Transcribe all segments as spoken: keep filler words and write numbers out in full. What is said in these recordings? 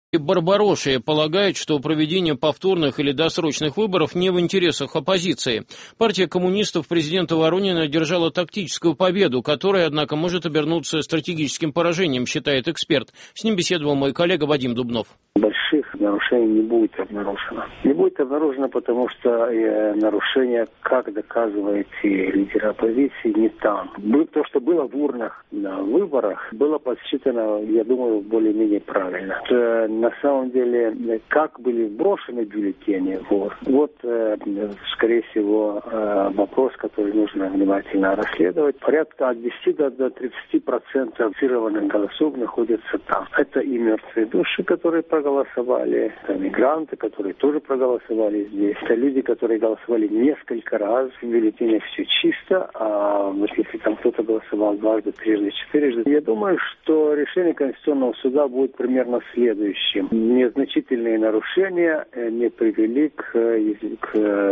Барбароша полагает, что проведение повторных или досрочных выборов не в интересах оппозиции. Партия коммунистов президента Воронина одержала тактическую победу, которая, однако, может обернуться стратегическим поражением, считает эксперт. С ним беседовал мой коллега Вадим Дубнов. Больших нарушений не будет обнаружено. Не будет обнаружено, потому что э, нарушения, как доказывает лидер оппозиции, не там. То, что было в урнах на выборах, было подсчитано, я думаю, более-менее правильно. Это, на самом деле, как были брошены бюллетени, вот, вот э, скорее всего, э, вопрос, который нужно внимательно расследовать. Порядка от десяти до тридцати процентов фиксированных голосов находятся там. Это и мертвые души, которые проголосовали, голосовали, это мигранты, которые тоже проголосовали здесь. Это люди, которые голосовали несколько раз, в бюллетенях все чисто, а вот если там кто-то голосовал дважды, трижды, четырежды. Я думаю, что решение Конституционного суда будет примерно следующим. Незначительные нарушения не привели к, к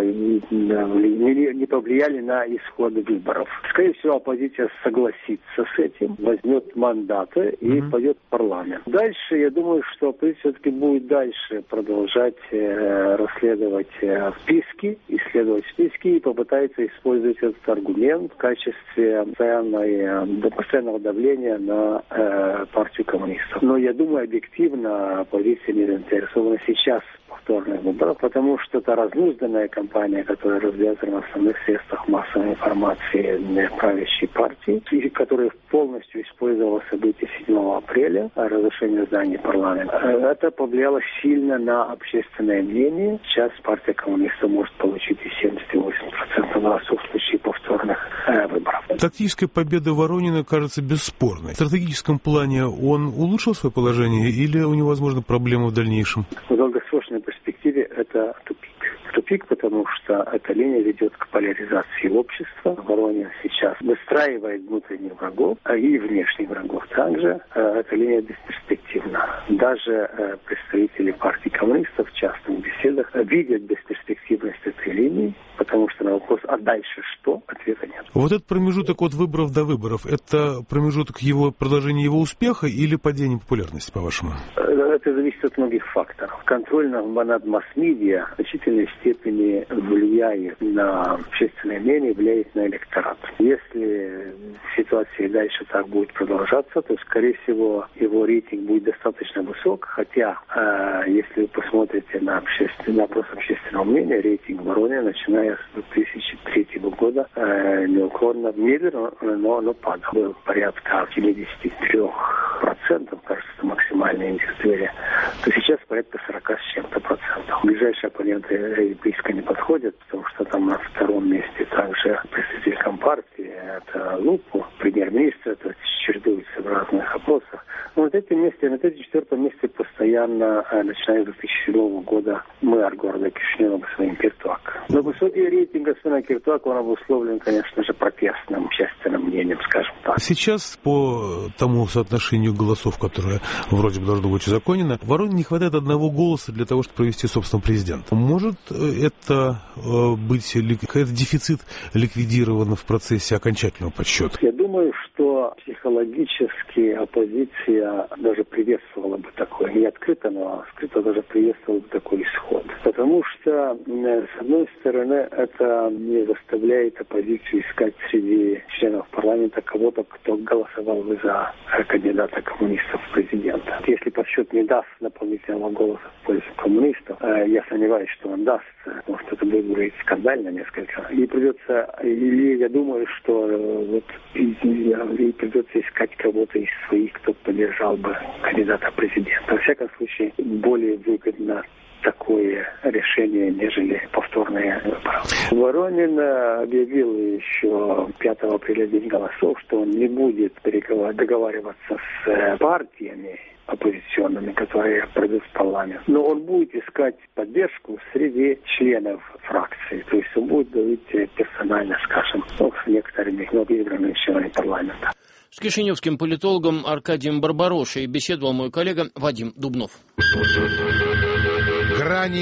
не, не повлияли на исходы выборов. Скорее всего, оппозиция согласится с этим, возьмет мандаты и mm-hmm. пойдет в парламент. Дальше, я думаю, что оппозиция все-таки будет дальше продолжать э, расследовать э, списки, исследовать списки и попытается использовать этот аргумент в качестве постоянной, постоянного давления на э, партию коммунистов. Но я думаю, объективно оппозиция не заинтересована сейчас в повторных выборах, потому что это разнузданная кампания, которая развязана в основных средствах массовой информации правящей партии, и которая полностью использовала события седьмого апреля, разрушение зданий парламента. Это повлияло сильно на общественное мнение. Сейчас партия коммунистов может получить и семьдесят, и восемьдесят процентов голосов в случае повторных э, выборов. Тактическая победа Воронина кажется бесспорной. В стратегическом плане он улучшил свое положение или у него, возможно, проблемы в дальнейшем? В долгосрочной перспективе это тупик. Тупик, потому что эта линия ведет к поляризации общества. Воронин сейчас выстраивает внутренних врагов, а и внешних врагов также. Эта линия бесперспективна. Даже представители партии коммунистов в частных беседах видят бесперспективность этой линии, потому что на вопрос «а дальше что?» ответа нет. Вот этот промежуток от выборов до выборов, это промежуток его продолжения его успеха или падения популярности, по-вашему? Это зависит от многих факторов. Контроль над масс-медиа в значительной степени влияет на общественное мнение, влияет на электорат. Если ситуация дальше так будет продолжаться, то, скорее всего, его рейтинг будет достаточно высок, хотя, э, если вы посмотрите на, обществен... на опрос общественного мнения, рейтинг Воронина, начиная с две тысячи третьего года, э, неуклонно, медленно, но, но падал. Был порядка семьдесят три процента, кажется, максимальный индекс доверия, то сейчас порядка сорок с чем-то процентов. Ближайшие оппоненты близко не подходят, потому что там на втором месте также представитель Компартии, это Лупу, премьер-министр, это чередуется в разных опросах. Но на третьем месте, на третьем, четвертом месте постоянно, начиная с две тысячи седьмого года, мэр города Кишинева своим Киртуак. Но высокий рейтинг господина Киртуака, он обусловлен, конечно же, протестным общественным мнением, скажем так. Сейчас по тому соотношению голосов, которое вроде бы должно быть узаконено, Воронину не хватает одного голоса для того, чтобы провести, собственно, президента. Может это быть, какой-то дефицит ликвидирован в процессе окончательного подсчета? Я думаю, что психологически оппозиция даже приветствовала бы такое, не открыто, но скрыто даже приветствовала бы такой исход. Потому что, с одной стороны, это не заставляет оппозицию искать среди членов парламента кого-то, кто голосовал бы за кандидата коммунистов в президента. Если подсчет не даст дополнительного голоса в пользу коммунистов, я сомневаюсь, что он даст, потому что это будет говорить скандально несколько. И придется, или я думаю, что вот и, и придется искать кого-то из своих, кто поддержал бы кандидата президента. Во всяком случае, более выгодно такое решение, нежели повторные выборы. Воронин объявил еще пятого апреля день голосов, что он не будет договариваться с партиями оппозиционными, которые пройдут в парламент. Но он будет искать поддержку среди членов фракции. То есть он будет говорить персонально, скажем, ну, с некоторыми избранными членами парламента. С кишиневским политологом Аркадием Барбарошей беседовал мой коллега Вадим Дубнов. Грани